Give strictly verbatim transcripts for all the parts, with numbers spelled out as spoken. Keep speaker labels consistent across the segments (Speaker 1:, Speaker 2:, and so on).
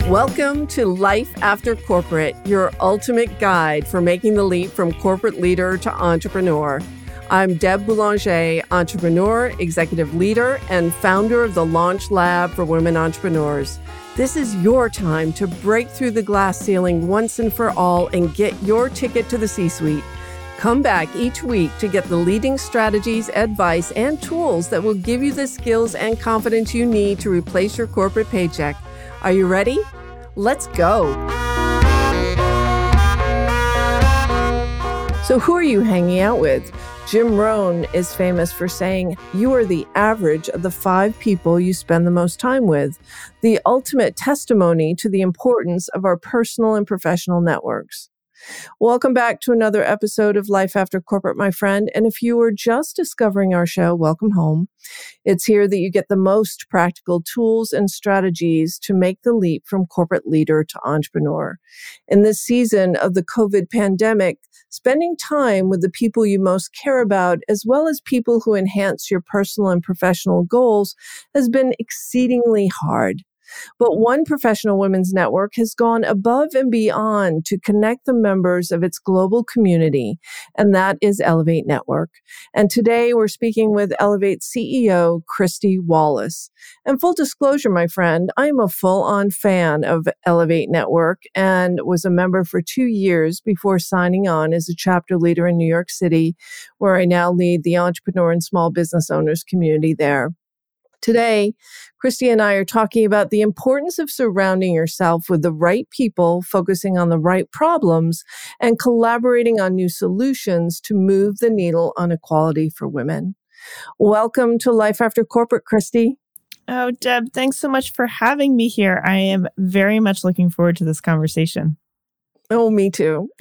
Speaker 1: Welcome to Life After Corporate, your ultimate guide for making the leap from corporate leader to entrepreneur. I'm Deb Boulanger, entrepreneur, executive leader, and founder of the Launch Lab for Women Entrepreneurs. This is your time to break through the glass ceiling once and for all and get your ticket to the C-suite. Come back each week to get the leading strategies, advice, and tools that will give you the skills and confidence you need to replace your corporate paycheck. Are you ready? Let's go. So who are you hanging out with? Jim Rohn is famous for saying, you are the average of the five people you spend the most time with, the ultimate testimony to the importance of our personal and professional networks. Welcome back to another episode of Life After Corporate, my friend. And if you are just discovering our show, welcome home. It's here that you get the most practical tools and strategies to make the leap from corporate leader to entrepreneur. In this season of the COVID pandemic, spending time with the people you most care about, as well as people who enhance your personal and professional goals, has been exceedingly hard. But one professional women's network has gone above and beyond to connect the members of its global community, and that is Elevate Network. And today we're speaking with Elevate C E O, Christy Wallace. And full disclosure, my friend, I'm a full-on fan of Elevate Network and was a member for two years before signing on as a chapter leader in New York City, where I now lead the entrepreneur and small business owners community there. Today, Christy and I are talking about the importance of surrounding yourself with the right people, focusing on the right problems, and collaborating on new solutions to move the needle on equality for women. Welcome to Life After Corporate, Christy.
Speaker 2: Oh, Deb, thanks so much for having me here. I am very much looking forward to this conversation.
Speaker 1: Oh, me too.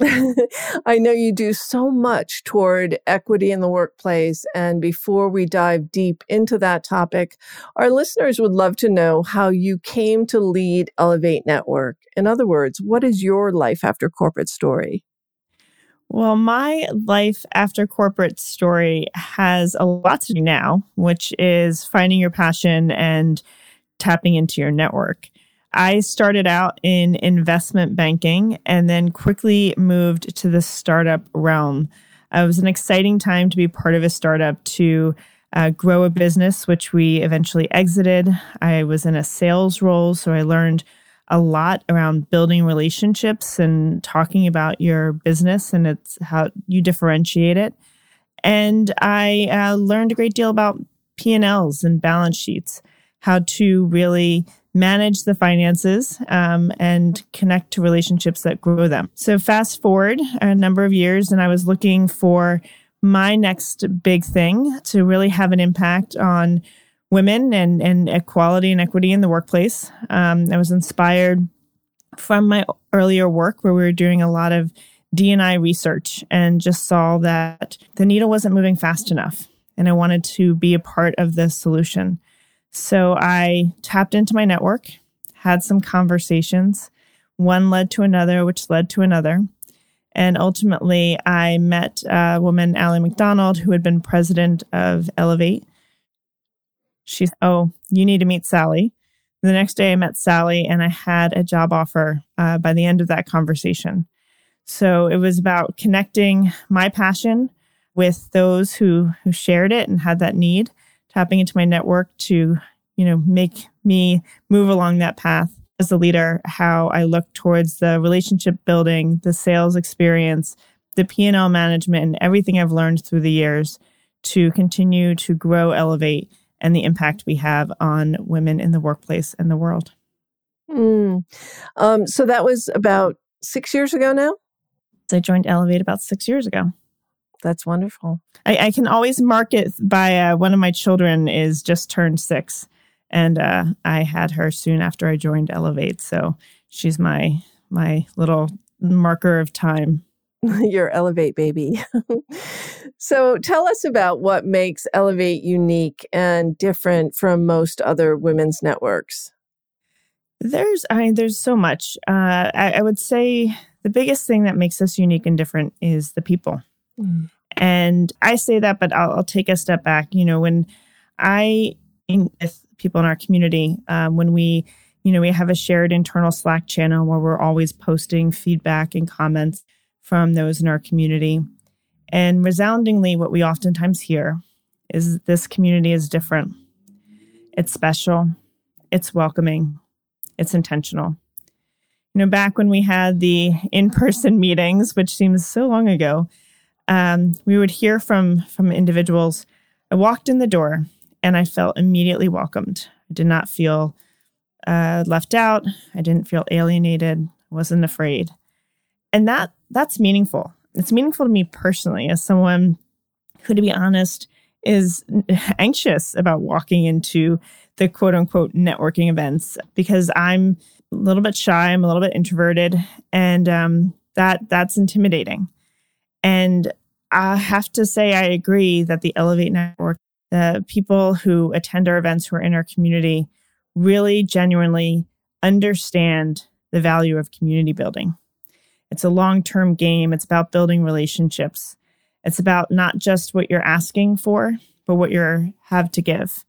Speaker 1: I know you do so much toward equity in the workplace. And before we dive deep into that topic, our listeners would love to know how you came to lead Elevate Network. In other words, what is your life after corporate story?
Speaker 2: Well, my life after corporate story has a lot to do now, which is finding your passion and tapping into your network. I started out in investment banking and then quickly moved to the startup realm. It was an exciting time to be part of a startup to uh, grow a business, which we eventually exited. I was in a sales role, so I learned a lot around building relationships and talking about your business and it's how you differentiate it. And I uh, learned a great deal about P and L's and balance sheets, how to really manage the finances um, and connect to relationships that grow them. So fast forward a number of years, and I was looking for my next big thing to really have an impact on women and, and equality and equity in the workplace. Um, I was inspired from my earlier work where we were doing a lot of D and I research and just saw that the needle wasn't moving fast enough. And I wanted to be a part of the solution. So I tapped into my network, had some conversations. One led to another, which led to another. And ultimately, I met a woman, Allie McDonald, who had been president of Elevate. She said, oh, you need to meet Sally. The next day I met Sally and I had a job offer uh, by the end of that conversation. So it was about connecting my passion with those who, who shared it and had that need, tapping into my network to, you know, make me move along that path as a leader, how I look towards the relationship building, the sales experience, the P and L management, and everything I've learned through the years to continue to grow, Elevate, and the impact we have on women in the workplace and the world.
Speaker 1: Mm. Um, so that was about six years ago now?
Speaker 2: I joined Elevate about six years ago.
Speaker 1: That's wonderful.
Speaker 2: I, I can always mark it by uh, one of my children is just turned six. And uh, I had her soon after I joined Elevate. So she's my my little marker of time.
Speaker 1: Your Elevate baby. So tell us about what makes Elevate unique and different from most other women's networks.
Speaker 2: There's I mean, there's so much. Uh, I, I would say the biggest thing that makes us unique and different is the people. Mm. And I say that, but I'll, I'll take a step back. You know, when I, in, with people in our community, um, when we You know, we have a shared internal Slack channel where we're always posting feedback and comments from those in our community. And resoundingly, what we oftentimes hear is this community is different. It's special. It's welcoming. It's intentional. You know, back when we had the in-person meetings, which seems so long ago, um, we would hear from, from individuals. I walked in the door and I felt immediately welcomed. I did not feel uh, left out. I didn't feel alienated. I wasn't afraid. And that that's meaningful. It's meaningful to me personally as someone who, to be honest, is anxious about walking into the quote unquote networking events because I'm a little bit shy. I'm a little bit introverted, and um, that that's intimidating. And I have to say, I agree that the Elevate Network, the people who attend our events who are in our community really genuinely understand the value of community building. It's a long-term game. It's about building relationships. It's about not just what you're asking for, but what you have to give.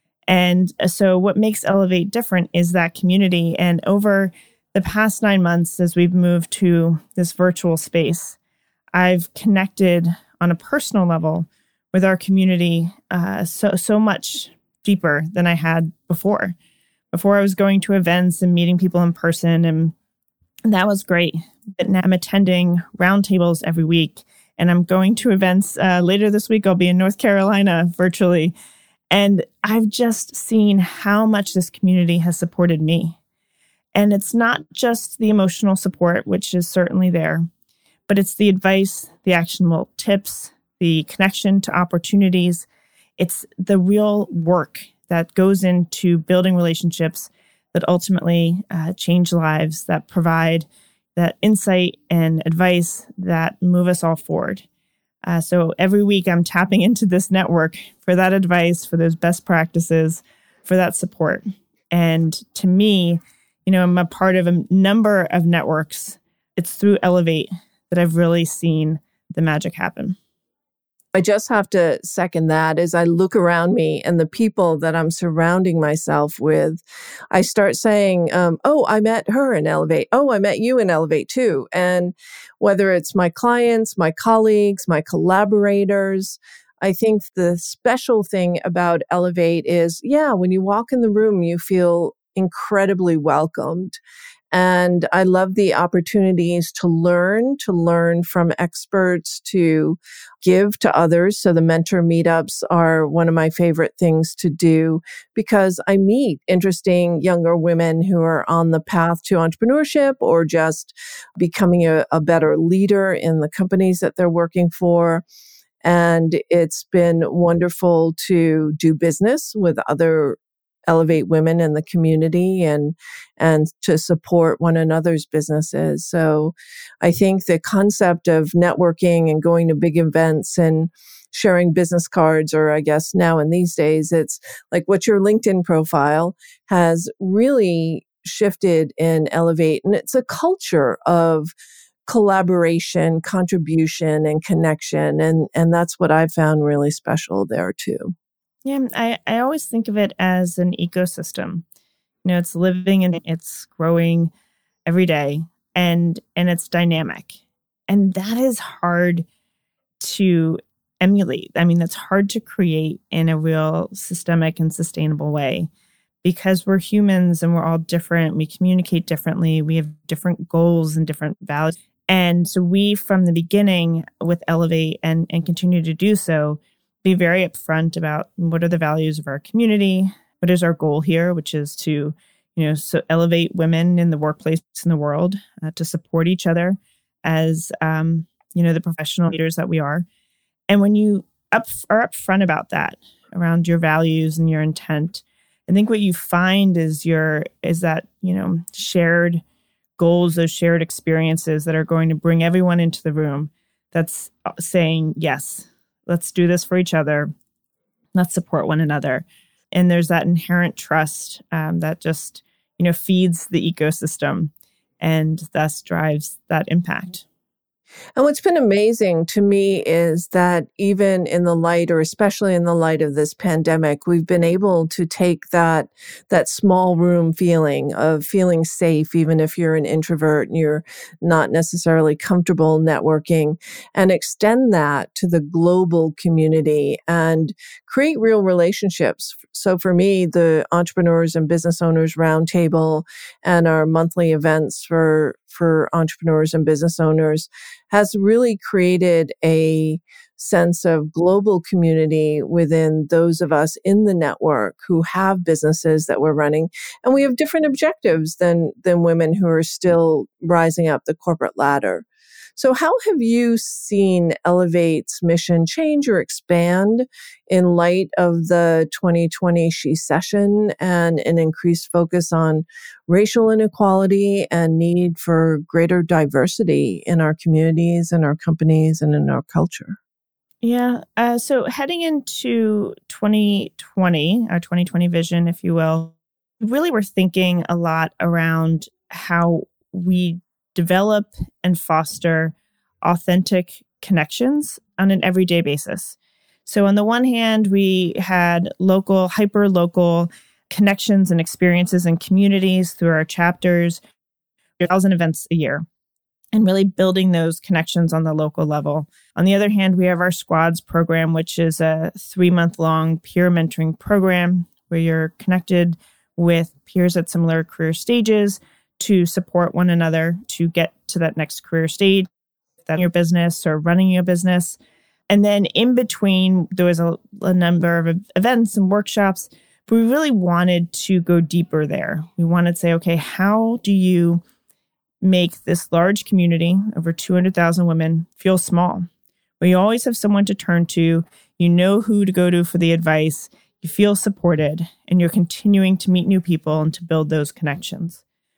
Speaker 2: And so what makes Elevate different is that community. And over the past nine months, as we've moved to this virtual space, I've connected on a personal level with our community uh, so so much deeper than I had before. Before I was going to events and meeting people in person, and that was great. But now I'm attending roundtables every week, and I'm going to events. Uh, later this week, I'll be in North Carolina virtually. And I've just seen how much this community has supported me. And it's not just the emotional support, which is certainly there, but it's the advice, the actionable tips, the connection to opportunities. It's the real work that goes into building relationships that ultimately uh, change lives, that provide that insight and advice that move us all forward. Uh, so every week I'm tapping into this network for that advice, for those best practices, for that support. And to me, you know, I'm a part of a number of networks. It's through Elevate that I've really seen the magic happen.
Speaker 1: I just have to second that as I look around me and the people that I'm surrounding myself with, I start saying, um, oh, I met her in Elevate. Oh, I met you in Elevate too. And whether it's my clients, my colleagues, my collaborators, I think the special thing about Elevate is, yeah, when you walk in the room, you feel incredibly welcomed. And I love the opportunities to learn, to learn from experts, to give to others. So the mentor meetups are one of my favorite things to do because I meet interesting younger women who are on the path to entrepreneurship or just becoming a, a better leader in the companies that they're working for. And it's been wonderful to do business with other Elevate women in the community and and to support one another's businesses. So I think the concept of networking and going to big events and sharing business cards, or I guess now in these days, it's like what's your LinkedIn profile, has really shifted in Elevate. And it's a culture of collaboration, contribution, and connection. And, and that's what I found really special there too.
Speaker 2: Yeah, I, I always think of it as an ecosystem. You know, it's living and it's growing every day and and it's dynamic. And that is hard to emulate. I mean, that's hard to create in a real systemic and sustainable way because we're humans and we're all different. We communicate differently. We have different goals and different values. And so we, from the beginning with Elevate and, and continue to do so, be very upfront about what are the values of our community, what is our goal here, which is to, you know, so elevate women in the workplace in the world, uh, to support each other as, um, you know, the professional leaders that we are. And when you up, are upfront about that, around your values and your intent, I think what you find is your is that, you know, shared goals, those shared experiences that are going to bring everyone into the room that's saying yes. Let's do this for each other. Let's support one another. And there's that inherent trust um, that just, you know, feeds the ecosystem and thus drives that impact.
Speaker 1: And what's been amazing to me is that even in the light, or especially in the light of this pandemic, we've been able to take that, that small room feeling of feeling safe, even if you're an introvert and you're not necessarily comfortable networking, and extend that to the global community and create real relationships. So for me, the Entrepreneurs and Business Owners Roundtable and our monthly events for, for entrepreneurs and business owners has really created a sense of global community within those of us in the network who have businesses that we're running. And we have different objectives than, than women who are still rising up the corporate ladder. So how have you seen Elevate's mission change or expand in light of the twenty twenty She Session and an increased focus on racial inequality and need for greater diversity in our communities and our companies and in our culture?
Speaker 2: Yeah. Uh, so heading into twenty twenty, our twenty twenty vision, if you will, really we're thinking a lot around how we develop and foster authentic connections on an everyday basis. So on the one hand, we had local, hyper-local connections and experiences and communities through our chapters, one thousand events a year, and really building those connections on the local level. On the other hand, we have our Squads program, which is a three-month-long peer mentoring program where you're connected with peers at similar career stages to support one another to get to that next career stage, that your business or running your business. And then in between, there was a, a number of events and workshops, but we really wanted to go deeper there. We wanted to say, okay, how do you make this large community, over two hundred thousand women, feel small? Where you always have someone to turn to, you know who to go to for the advice, you feel supported, and you're continuing to meet new people and to build those connections.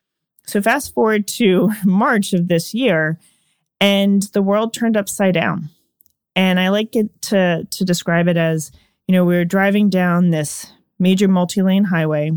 Speaker 2: So fast forward to March of this year, and the world turned upside down. And I like it to, to describe it as, you know, we were driving down this major multi-lane highway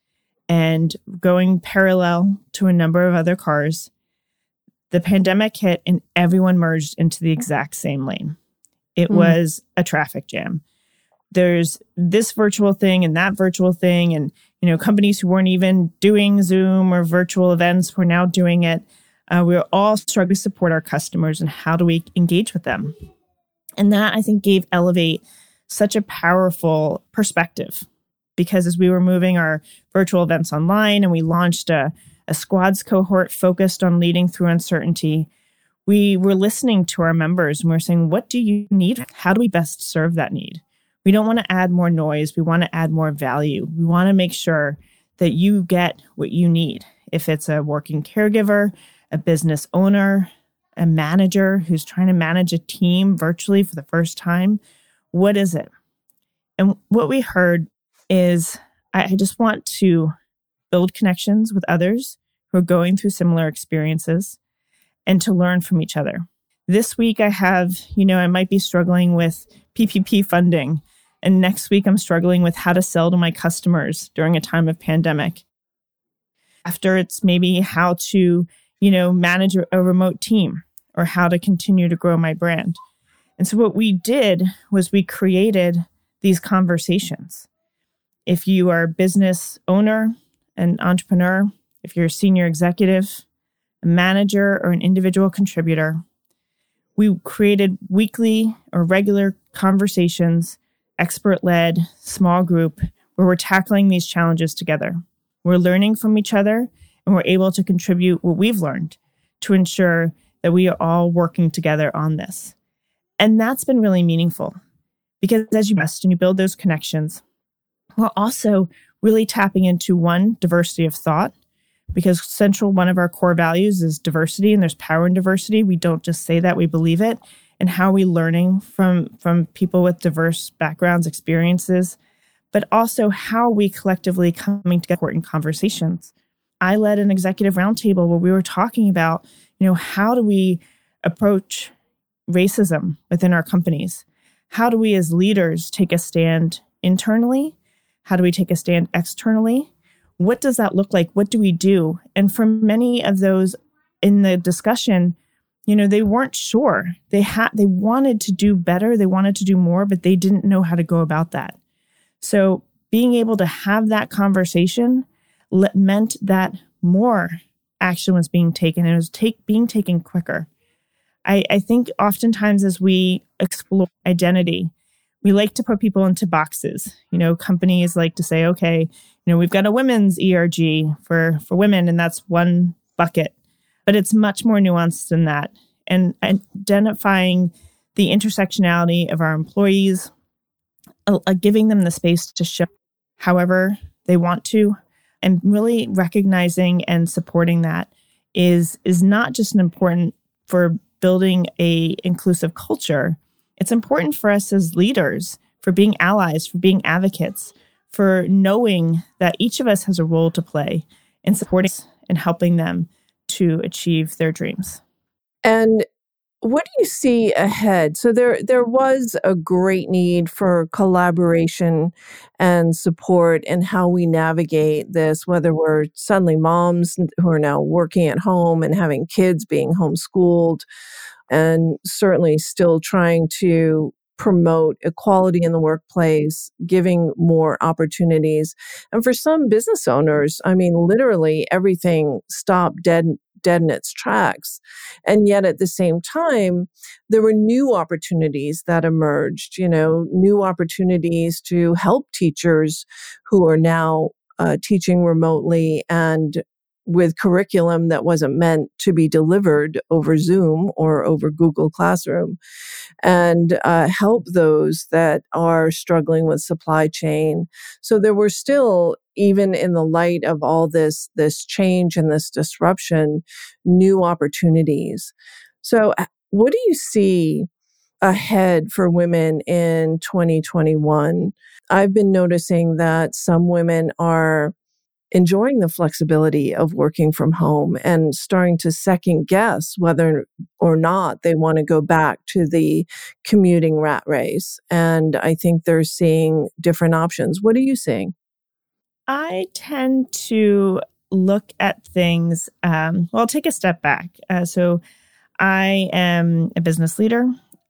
Speaker 2: and going parallel to a number of other cars. The pandemic hit and everyone merged into the exact same lane. It mm. was a traffic jam. There's this virtual thing and that virtual thing. And, you know, companies who weren't even doing Zoom or virtual events were now doing it. Uh, we were all struggling to support our customers, and how do we engage with them? And that, I think, gave Elevate such a powerful perspective, because as we were moving our virtual events online and we launched a, a Squads cohort focused on leading through uncertainty, we were listening to our members and we were saying, what do you need? How do we best serve that need? We don't want to add more noise. We want to add more value. We want to make sure that you get what you need. If it's a working caregiver, a business owner, a manager who's trying to manage a team virtually for the first time, what is it? And what we heard is, I just want to build connections with others who are going through similar experiences and to learn from each other. This week I have, you know, I might be struggling with P P P funding. And next week I'm struggling with how to sell to my customers during a time of pandemic. After, it's maybe how to, you know, manage a remote team or how to continue to grow my brand. And so what we did was we created these conversations. If you are a business owner, an entrepreneur, if you're a senior executive, a manager, or an individual contributor, we created weekly or regular conversations, expert-led, small group, where we're tackling these challenges together. We're learning from each other, and we're able to contribute what we've learned to ensure that we are all working together on this. And that's been really meaningful, because as you invest and you build those connections, we're also really tapping into, one, diversity of thought, because central, one of our core values is diversity, and there's power in diversity. We don't just say that, we believe it. And how are we learning from, from people with diverse backgrounds, experiences, but also how are we collectively coming together in conversations. I led an executive roundtable where we were talking about, you know, how do we approach racism within our companies? How do we as leaders take a stand internally? How do we take a stand externally? What does that look like? What do we do? And for many of those in the discussion, you know, they weren't sure. They had, they wanted to do better. They wanted to do more, but they didn't know how to go about that. So being able to have that conversation le- meant that more action was being taken, and it was take, being taken quicker. I, I think oftentimes as we explore identity, we like to put people into boxes. You know, companies like to say, okay, you know, we've got a women's E R G for, for women, and that's one bucket. But it's much more nuanced than that. And identifying the intersectionality of our employees, uh, uh, giving them the space to show however they want to, and really recognizing and supporting that is, is not just important for building a inclusive culture. It's important for us as leaders, for being allies, for being advocates, for knowing that each of us has a role to play in supporting and helping them to achieve their dreams.
Speaker 1: And what do you see ahead? So there there was a great need for collaboration and support in how we navigate this, whether we're suddenly moms who are now working at home and having kids being homeschooled, and certainly still trying to promote equality in the workplace, giving more opportunities. And for some business owners, I mean, literally everything stopped dead, dead in its tracks. And yet at the same time, there were new opportunities that emerged, you know, new opportunities to help teachers who are now uh, teaching remotely and with curriculum that wasn't meant to be delivered over Zoom or over Google Classroom, and uh, help those that are struggling with supply chain. So there were still, even in the light of all this, this change and this disruption, new opportunities. So what do you see ahead for women in twenty twenty-one? I've been noticing that some women are enjoying the flexibility of working from home and starting to second guess whether or not they want to go back to the commuting rat race. And I think they're seeing different options. What are you seeing?
Speaker 2: I tend to look at things, um, well, I'll take a step back. Uh, so I am a business leader.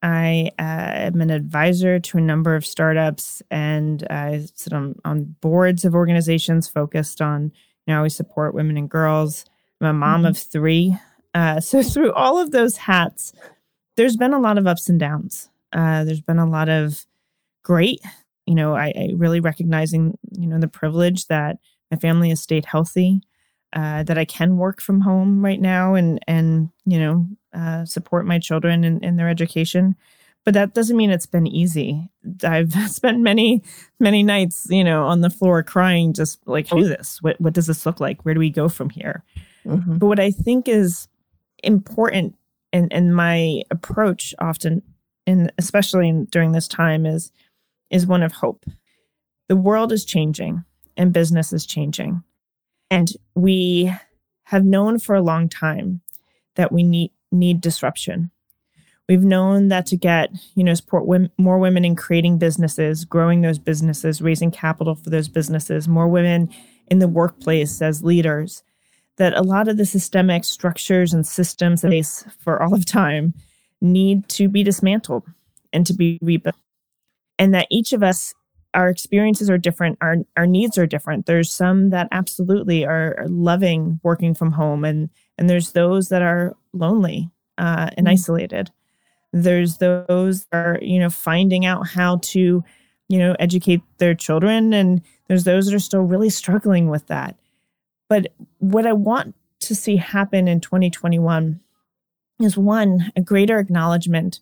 Speaker 2: I uh, am an advisor to a number of startups, and I sit on, on boards of organizations focused on, you know, we support women and girls. I'm a mom mm-hmm. of three. Uh, so through all of those hats, there's been a lot of ups and downs. Uh, there's been a lot of great, you know, I, I really recognizing, you know, the privilege that my family has stayed healthy, uh, that I can work from home right now and, and you know, uh, support my children in, in their education. But that doesn't mean it's been easy. I've spent many, many nights, you know, on the floor crying, just like, how do this? What, what does this look like? Where do we go from here? Mm-hmm. But what I think is important in, in my approach often, and especially in, during this time, is is one of hope. The world is changing and business is changing. And we have known for a long time that we need need disruption. We've known that to get, you know, support women, more women in creating businesses, growing those businesses, raising capital for those businesses, more women in the workplace as leaders, that a lot of the systemic structures and systems that face for all of time need to be dismantled and to be rebuilt. And that each of us, our experiences are different, our, our needs are different. There's some that absolutely are, are loving working from home, and, and there's those that are lonely uh, and mm-hmm. isolated. There's those that are, you know, finding out how to, you know, educate their children, and there's those that are still really struggling with that. But what I want to see happen in twenty twenty-one is, one, a greater acknowledgement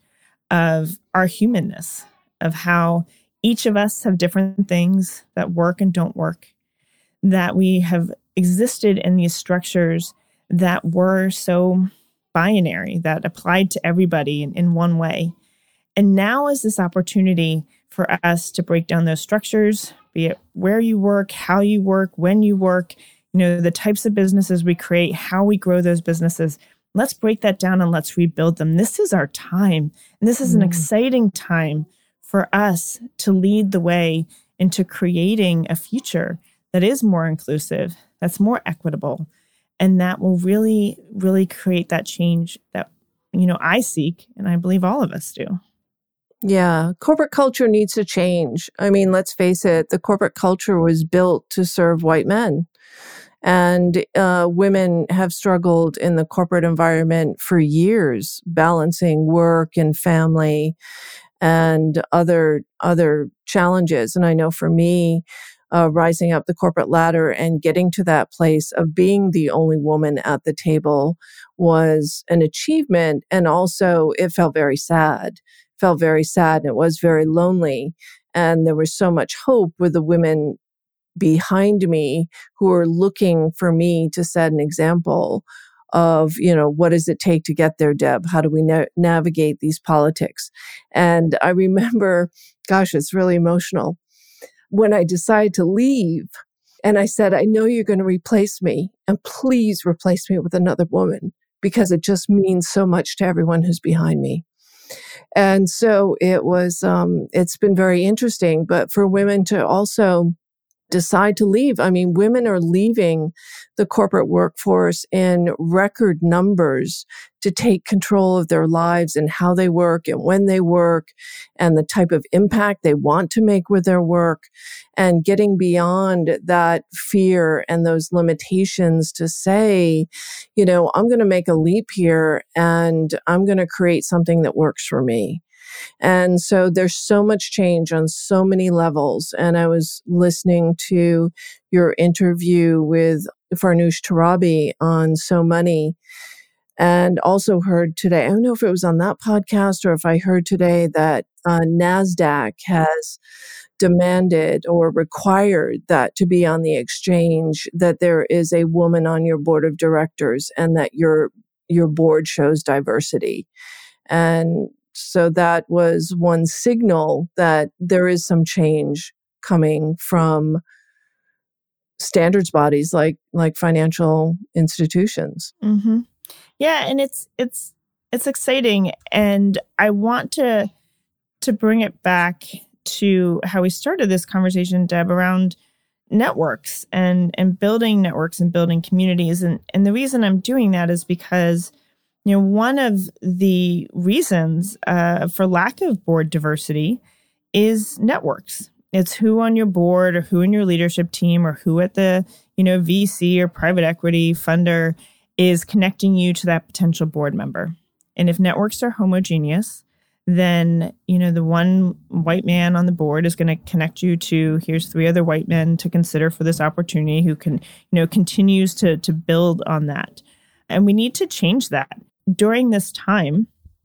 Speaker 2: of our humanness, of how each of us have different things that work and don't work, that we have existed in these structures that were so binary, that applied to everybody in, in one way. And now is this opportunity for us to break down those structures, be it where you work, how you work, when you work, you know, the types of businesses we create, how we grow those businesses. Let's break that down and let's rebuild them. This is our time. And this is an mm. exciting time for us to lead the way into creating a future that is more inclusive, that's more equitable, and that will really, really create that change that you know, I seek, and I believe all of us do.
Speaker 1: Yeah, corporate culture needs to change. I mean, let's face it, the corporate culture was built to serve white men. And uh, women have struggled in the corporate environment for years, balancing work and family and other other challenges. And I know for me, uh, rising up the corporate ladder and getting to that place of being the only woman at the table was an achievement. And also, it felt very sad. Felt very sad, and it was very lonely. And there was so much hope with the women behind me who were looking for me to set an example of, you know, what does it take to get there, Deb? How do we na- navigate these politics? And I remember, gosh, it's really emotional. When I decided to leave, and I said, I know you're going to replace me, and please replace me with another woman, because it just means so much to everyone who's behind me. And so it was, um, it's been very interesting, but for women to also decide to leave. I mean, women are leaving the corporate workforce in record numbers to take control of their lives and how they work and when they work and the type of impact they want to make with their work, and getting beyond that fear and those limitations to say, you know, I'm going to make a leap here and I'm going to create something that works for me. And so there's so much change on so many levels. And I was listening to your interview with Farnoosh Torabi on So Money, and also heard today, I don't know if it was on that podcast or if I heard today that uh, NASDAQ has demanded or required that to be on the exchange, that there is a woman on your board of directors and that your your board shows diversity. And so that was one signal that there is some change coming from standards bodies like like financial institutions.
Speaker 2: Mm-hmm. Yeah, and it's it's it's exciting, and I want to to bring it back to how we started this conversation, Deb, around networks and and building networks and building communities. And and the reason I'm doing that is because, you know, one of the reasons uh, for lack of board diversity is networks. It's who on your board or who in your leadership team or who at the, you know, V C or private equity funder is connecting you to that potential board member. And if networks are homogeneous, then, you know, the one white man on the board is going to connect you to, here's three other white men to consider for this opportunity, who can, you know, continues to to build on that. And we need to change that. During this time,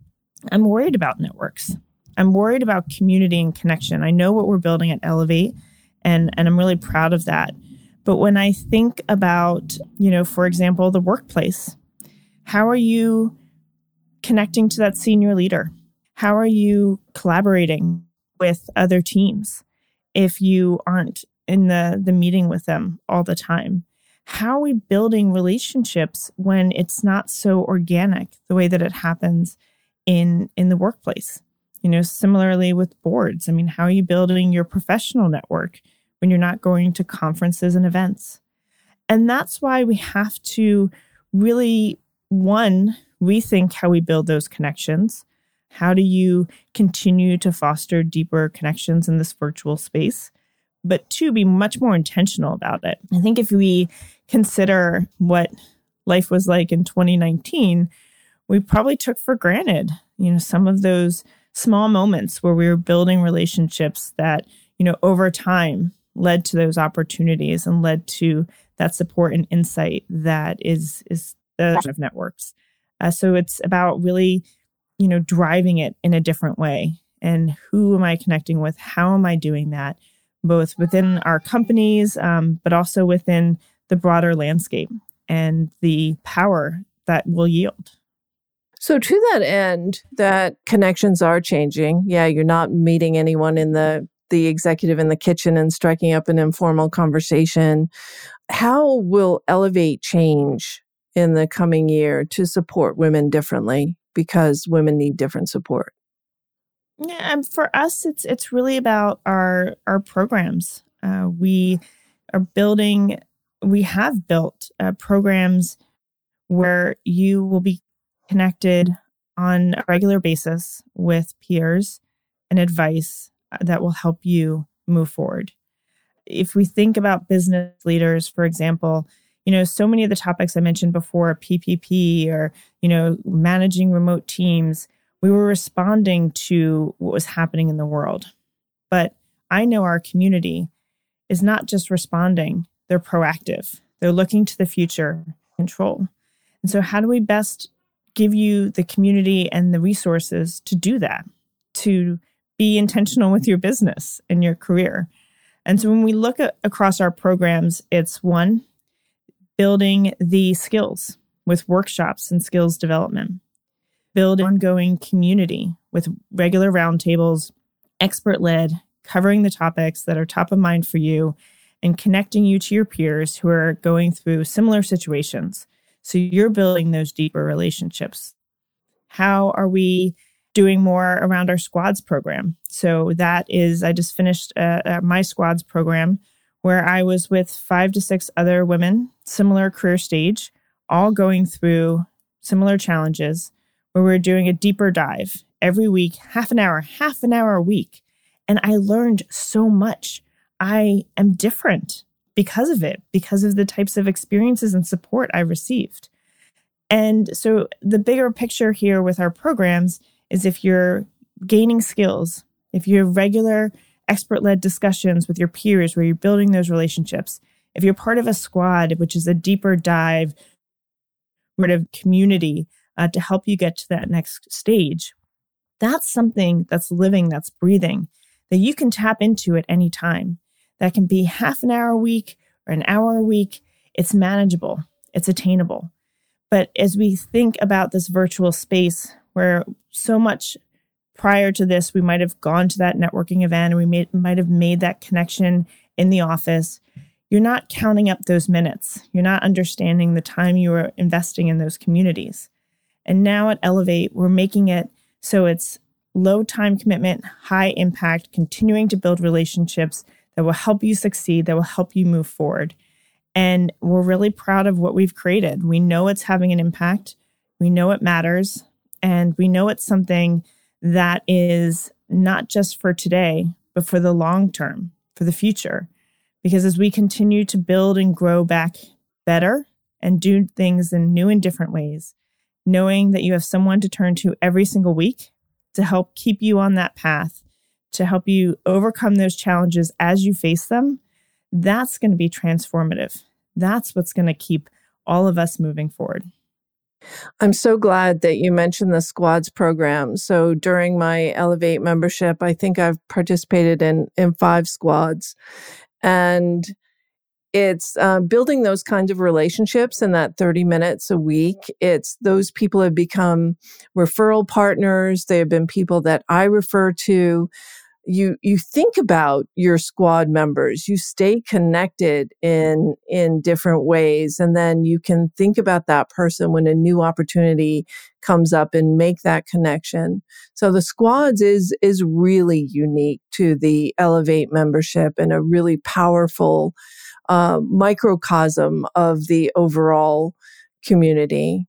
Speaker 2: I'm worried about networks. I'm worried about community and connection. I know what we're building at Elevate, and, and I'm really proud of that. But when I think about, you know, for example, the workplace, how are you connecting to that senior leader? How are you collaborating with other teams if you aren't in the, the meeting with them all the time? How are we building relationships when it's not so organic the way that it happens in, in the workplace? You know, similarly with boards, I mean, how are you building your professional network when you're not going to conferences and events? And that's why we have to really, one, rethink how we build those connections. How do you continue to foster deeper connections in this virtual space? But two, be much more intentional about it. I think if we consider what life was like in twenty nineteen, we probably took for granted, you know, some of those small moments where we were building relationships that, you know, over time led to those opportunities and led to that support and insight that is is the of networks. Uh, so it's about really, you know, driving it in a different way. And who am I connecting with? How am I doing that? Both within our companies, um, but also within the broader landscape and the power that will yield.
Speaker 1: So to that end, that connections are changing. Yeah, you're not meeting anyone in the the executive in the kitchen and striking up an informal conversation. How will Elevate change in the coming year to support women differently, because women need different support?
Speaker 2: Yeah, and for us, it's it's really about our our programs. Uh, we are building, we have built uh, programs where you will be connected on a regular basis with peers and advice that will help you move forward. If we think about business leaders, for example, you know, so many of the topics I mentioned before, P P P or, you know, managing remote teams, we were responding to what was happening in the world. But I know our community is not just responding, they're proactive. They're looking to the future, control. And so how do we best give you the community and the resources to do that, to be intentional with your business and your career? And so when we look at, across our programs, it's one, building the skills with workshops and skills development, build ongoing community with regular roundtables, expert-led, covering the topics that are top of mind for you and connecting you to your peers who are going through similar situations. So you're building those deeper relationships. How are we doing more around our squads program? So that is, I just finished uh, uh, my squads program where I was with five to six other women, similar career stage, all going through similar challenges, where we're doing a deeper dive every week, half an hour, half an hour a week. And I learned so much. I am different because of it, because of the types of experiences and support I received. And so the bigger picture here with our programs is if you're gaining skills, if you have regular expert-led discussions with your peers where you're building those relationships, if you're part of a squad, which is a deeper dive sort of community uh, to help you get to that next stage, that's something that's living, that's breathing, that you can tap into at any time. That can be half an hour a week or an hour a week. It's manageable. It's attainable. But as we think about this virtual space where so much prior to this, we might have gone to that networking event and we made, might have made that connection in the office, you're not counting up those minutes. You're not understanding the time you are investing in those communities. And now at Elevate, we're making it so it's low time commitment, high impact, continuing to build relationships that will help you succeed, that will help you move forward. And we're really proud of what we've created. We know it's having an impact. We know it matters. And we know it's something that is not just for today, but for the long term, for the future. Because as we continue to build and grow back better and do things in new and different ways, knowing that you have someone to turn to every single week to help keep you on that path, to help you overcome those challenges as you face them, that's going to be transformative. That's what's going to keep all of us moving forward.
Speaker 1: I'm so glad that you mentioned the squads program. So during my Elevate membership, I think I've participated in, in five squads. And it's uh, building those kinds of relationships in that thirty minutes a week. It's those people have become referral partners. They have been people that I refer to. You you think about your squad members. You stay connected in in different ways, and then you can think about that person when a new opportunity comes up and make that connection. So the squads is is really unique to the Elevate membership and a really powerful uh, microcosm of the overall community.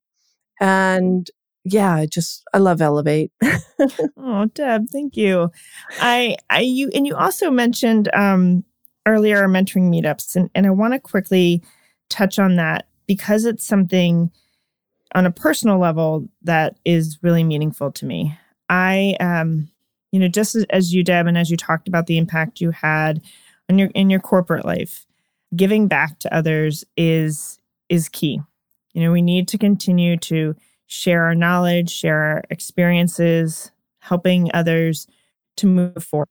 Speaker 1: And yeah, I just, I love Elevate.
Speaker 2: Oh, Deb, thank you. I, I, you, and you also mentioned um, earlier our mentoring meetups, and, and I want to quickly touch on that because it's something on a personal level that is really meaningful to me. I, um, you know, just as, as you, Deb, and as you talked about the impact you had on your in your corporate life, giving back to others is is key. You know, we need to continue to share our knowledge, share our experiences, helping others to move forward.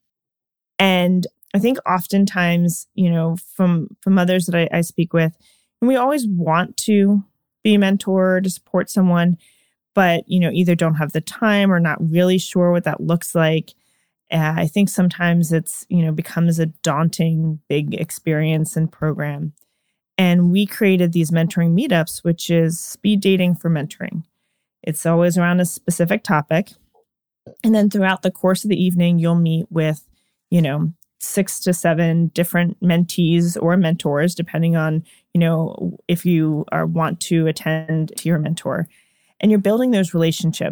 Speaker 2: And I think oftentimes, you know, from from others that I, I speak with, and we always want to be a mentor to support someone, but, you know, either don't have the time or not really sure what that looks like. Uh, I think sometimes it's, you know, becomes a daunting, big experience and program. And we created these mentoring meetups, which is speed dating for mentoring. It's always around a specific topic. And then throughout the course of the evening, you'll meet with, you know, six to seven different mentees or mentors, depending on, you know, if you are want to attend to your mentor. And you're building those relationships.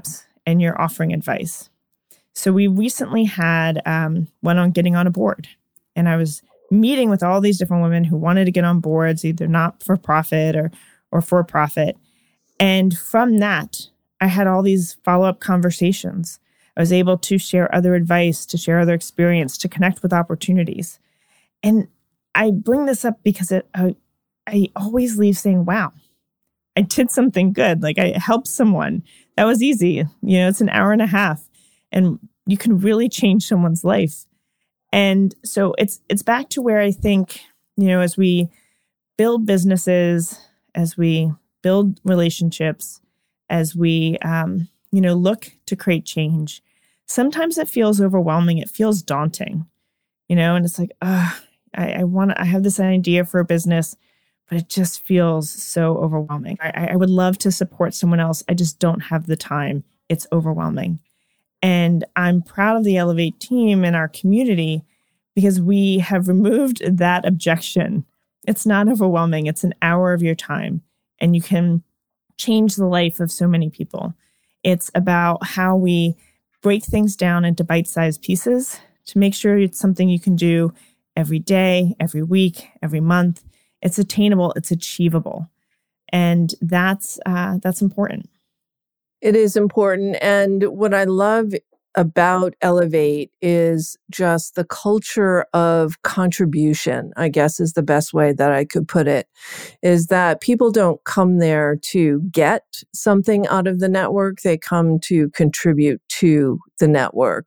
Speaker 2: and you're offering advice. So we recently had um, one on getting on a board, and I was meeting with all these different women who wanted to get on boards, either not for profit or or for profit. And from that, I had all these follow-up conversations. I was able to share other advice, to share other experience, to connect with opportunities. And I bring this up because it, I, I always leave saying, wow, I did something good. Like I helped someone. That was easy. You know, it's an hour and a half and you can really change someone's life. And so it's it's back to where I think, you know, as we build businesses, as we build relationships, as we, um, you know, look to create change, sometimes it feels overwhelming. It feels daunting, you know, and it's like, uh, I, I want to, I have this idea for a business, but it just feels so overwhelming. I, I would love to support someone else. I just don't have the time. It's overwhelming. And I'm proud of the Elevate team and our community because we have removed that objection. It's not overwhelming. It's an hour of your time and you can change the life of so many people. It's about how we break things down into bite-sized pieces to make sure it's something you can do every day, every week, every month. It's attainable. It's achievable. And that's uh, that's important.
Speaker 1: It is important. And what I love about Elevate is just the culture of contribution, I guess is the best way that I could put it, is that people don't come there to get something out of the network. They come to contribute to the network.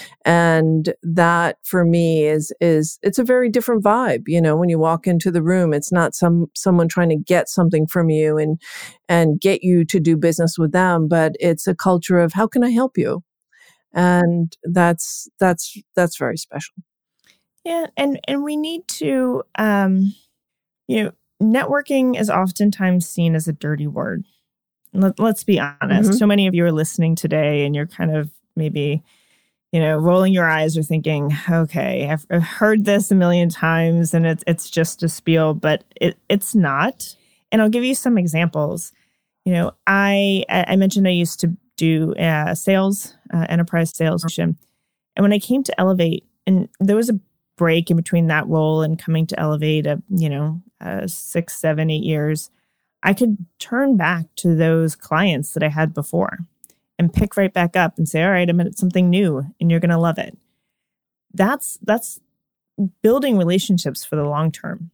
Speaker 1: And that for me is, is it's a very different vibe. You know, when you walk into the room, it's not some, someone trying to get something from you and, and get you to do business with them, but it's a culture of how can I help you? And that's that's that's very special.
Speaker 2: Yeah, and and we need to, um, you know, networking is oftentimes seen as a dirty word. Let, let's be honest. Mm-hmm. So many of you are listening today, and you're kind of maybe, you know, rolling your eyes or thinking, "Okay, I've, I've heard this a million times, and it's it's just a spiel," but it it's not. And I'll give you some examples. You know, I I mentioned I used to do uh, sales, uh, enterprise sales. And when I came to Elevate, and there was a break in between that role and coming to Elevate, uh, you know, uh, six, seven, eight years, I could turn back to those clients that I had before and pick right back up and say, all right, I'm at something new and you're going to love it. That's, that's building relationships for the long term.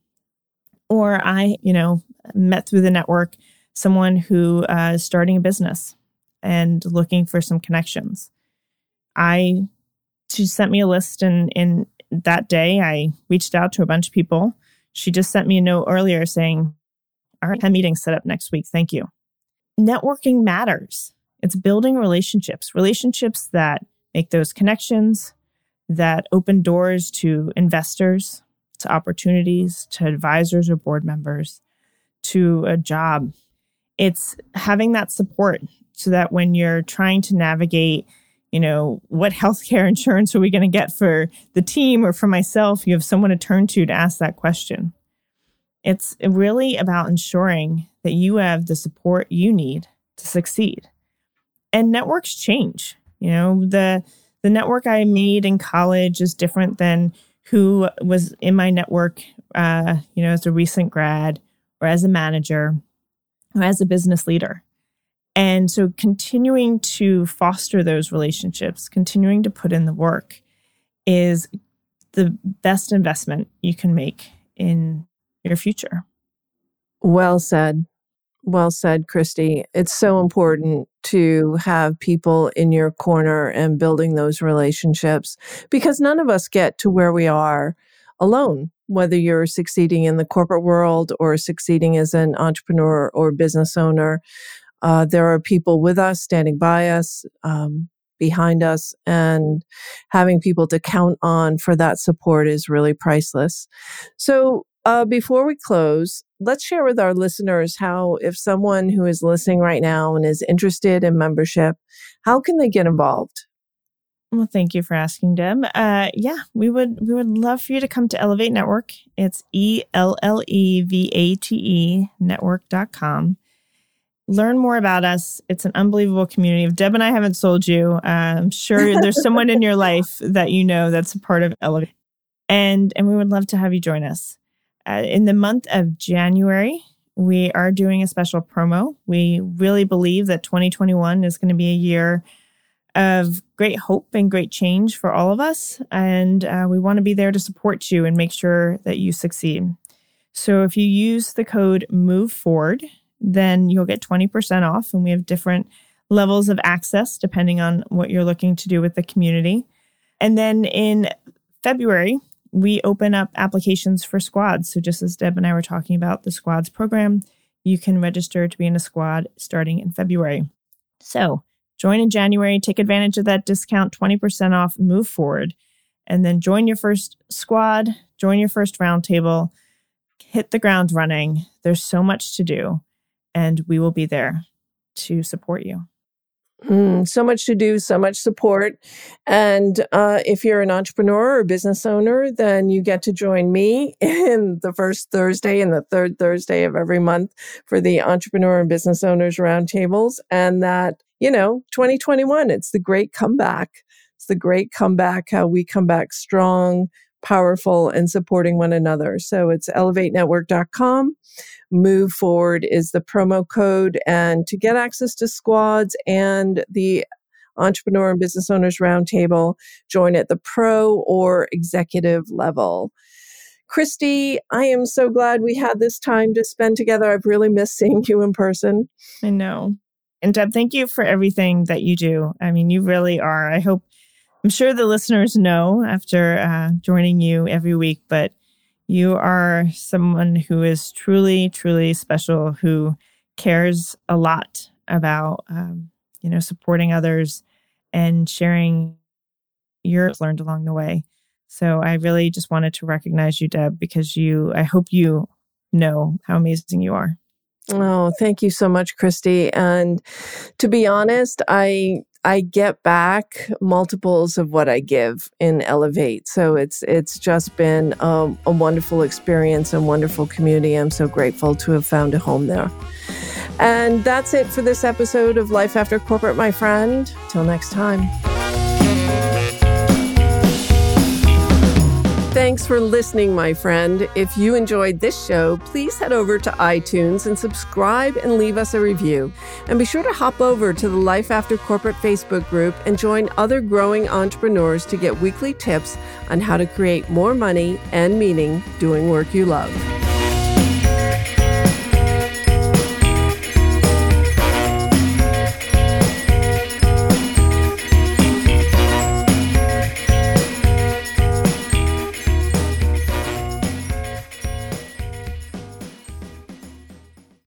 Speaker 2: Or I, you know, met through the network someone who uh, is starting a business and looking for some connections. I, she sent me a list and in that day I reached out to a bunch of people. She just sent me a note earlier saying, all right, I have a meeting set up next week. Thank you. Networking matters. It's building relationships, relationships that make those connections, that open doors to investors, to opportunities, to advisors or board members, to a job. It's having that support so that when you're trying to navigate, you know, what healthcare insurance are we going to get for the team or for myself, you have someone to turn to to ask that question. It's really about ensuring that you have the support you need to succeed. And networks change. You know, the the network I made in college is different than who was in my network, uh, you know, as a recent grad or as a manager or as a business leader. And so continuing to foster those relationships, continuing to put in the work is the best investment you can make in your future.
Speaker 1: Well said. Well said, Christy. It's so important to have people in your corner and building those relationships because none of us get to where we are alone, whether you're succeeding in the corporate world or succeeding as an entrepreneur or business owner. Uh, there are people with us, standing by us, um, behind us, and having people to count on for that support is really priceless. So uh, before we close, let's share with our listeners how, if someone who is listening right now and is interested in membership, how can they get involved?
Speaker 2: Well, thank you for asking, Deb. Uh, yeah, we would we would love for you to come to Elevate Network. It's E L L E V A T E network dot com. learn more about us. It's an unbelievable community. If Deb and I haven't sold you, uh, I'm sure there's someone in your life that you know that's a part of Elevate. And, and we would love to have you join us. Uh, in the month of January, we are doing a special promo. We really believe that twenty twenty-one is going to be a year of great hope and great change for all of us. And uh, we want to be there to support you and make sure that you succeed. So if you use the code MOVEFORWARD, then you'll get twenty percent off. And we have different levels of access depending on what you're looking to do with the community. And then in February, we open up applications for squads. So just as Deb and I were talking about the squads program, you can register to be in a squad starting in February. So join in January, take advantage of that discount, twenty percent off, move forward, and then join your first squad, join your first roundtable, hit the ground running. There's so much to do, and we will be there to support you.
Speaker 1: Mm, so much to do, so much support. And uh, if you're an entrepreneur or business owner, then you get to join me in the first Thursday and the third Thursday of every month for the Entrepreneur and Business Owners Roundtables. And that, you know, twenty twenty-one, it's the great comeback. It's the great comeback, how we come back strong, powerful, and supporting one another. So it's elevate network dot com. Move Forward is the promo code. And to get access to squads and the Entrepreneur and Business Owners Roundtable, join at the pro or executive level. Christy, I am so glad we had this time to spend together. I've really missed seeing you in person.
Speaker 2: I know. And Deb, thank you for everything that you do. I mean, you really are. I hope, I'm sure the listeners know after uh, joining you every week, but you are someone who is truly, truly special, who cares a lot about, um, you know, supporting others and sharing your learned along the way. So I really just wanted to recognize you, Deb, because you, I hope you know how amazing you are.
Speaker 1: Oh, thank you so much, Christy. And to be honest, I I get back multiples of what I give in Elevate. So it's it's just been um, a wonderful experience and wonderful community. I'm so grateful to have found a home there. And that's it for this episode of Life After Corporate, my friend. Till next time. Thanks for listening, my friend. If you enjoyed this show, please head over to iTunes and subscribe and leave us a review. And be sure to hop over to the Life After Corporate Facebook group and join other growing entrepreneurs to get weekly tips on how to create more money and meaning doing work you love.